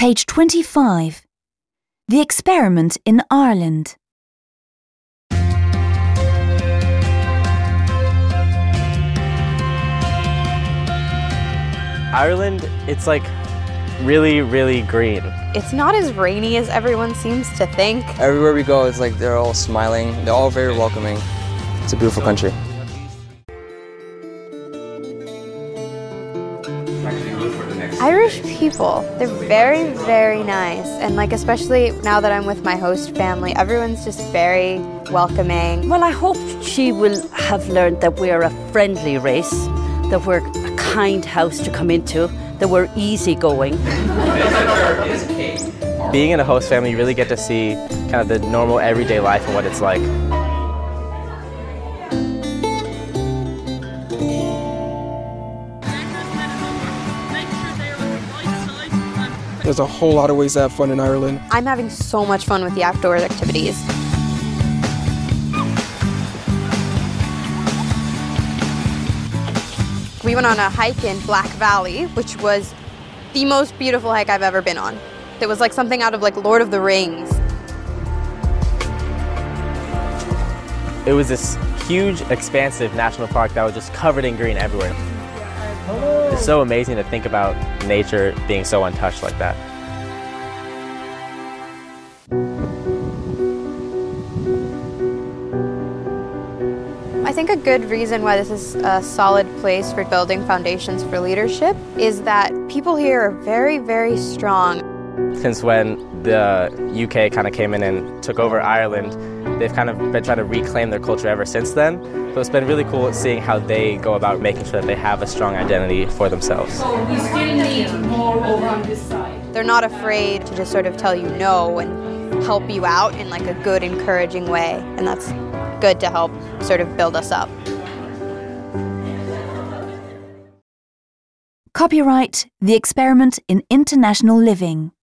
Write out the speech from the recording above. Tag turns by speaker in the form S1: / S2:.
S1: Page 25. The experiment in Ireland.
S2: Ireland, it's like really, really green.
S3: It's not as rainy as everyone seems to think.
S4: Everywhere we go, it's like they're all smiling. They're all very welcoming. It's a beautiful country.
S3: Irish people, they're very, very nice. And especially now that I'm with my host family, everyone's just very welcoming.
S5: Well, I hope she will have learned that we're a friendly race, that we're a kind house to come into, that we're easygoing.
S2: Being in a host family, you really get to see kind of the normal everyday life and what it's like.
S6: There's a whole lot of ways to have fun in Ireland.
S3: I'm having so much fun with the outdoor activities. We went on a hike in Black Valley, which was the most beautiful hike I've ever been on. It was like something out of Lord of the Rings.
S2: It was this huge, expansive national park that was just covered in green everywhere. It's so amazing to think about nature being so untouched like that.
S3: I think a good reason why this is a solid place for building foundations for leadership is that people here are very, very strong.
S2: Since when the UK kind of came in and took over Ireland, they've kind of been trying to reclaim their culture ever since then. So it's been really cool seeing how they go about making sure that they have a strong identity for themselves.
S7: So we still need more over on this side.
S3: They're not afraid to just sort of tell you no and help you out in a good, encouraging way. And that's good to help sort of build us up.
S1: Copyright The Experiment in International Living.